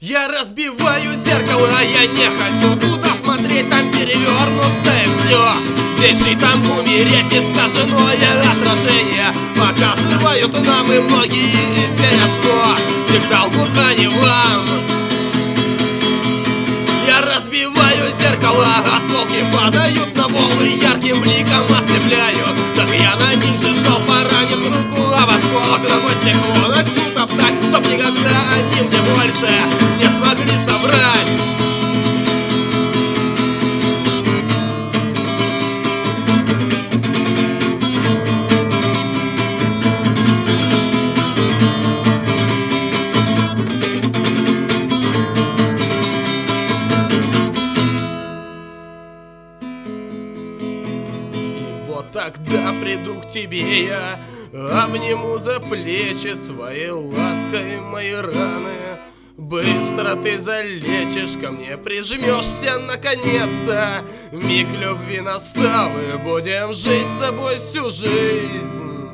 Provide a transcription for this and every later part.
Я разбиваю зеркало, я не хочу туда смотреть, там перевернутое все. Здесь жить, там умереть, искаженное отражение показывают нам и многие верят, но всегда лгут они вам. Я разбиваю зеркало, осколки падают на волны, ярким бликом ослепляют. Так я на них же шел, поранив руку об осколок, ногой стекло начну топтать, чтоб никогда они мне больше не смогли собрать. Вот тогда приду к тебе я, обниму за плечи своей лаской мои раны. Быстро ты залечишь, ко мне прижмешься наконец-то. Миг любви настал, и будем жить с тобой всю жизнь.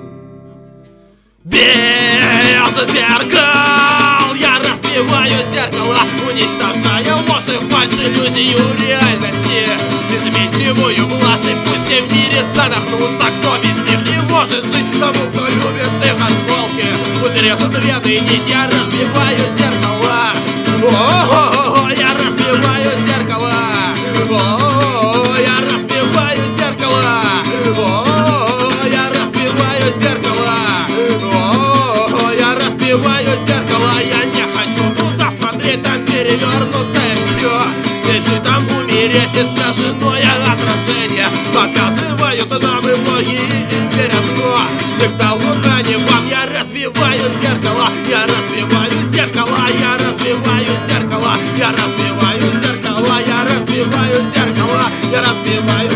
Без зеркал я разбиваю зеркало, уничтожая ложь и фальшь, иллюзию реальности. Изменчивую блажь, и пусть все в мире задохнутся, кто без них не может жить. Тому, кто любит их осколки, пусть режут вены и нить. Я разбиваю зеркало, о-о-о, я разбиваю зеркало, о-о-о, я разбиваю зеркало, о-о-о, я разбиваю зеркало, о-о-о, я разбиваю зеркало. Я не хочу туда смотреть, там перевернутое все. Здесь же там умереть, искаженное отражение показывают нам и многие верят, но всегда лгут они вам. Я разбиваю зеркало, я разбиваю зеркало, я разбиваю зеркало, я разбиваю зеркало, я разбиваю зеркало, я разбиваю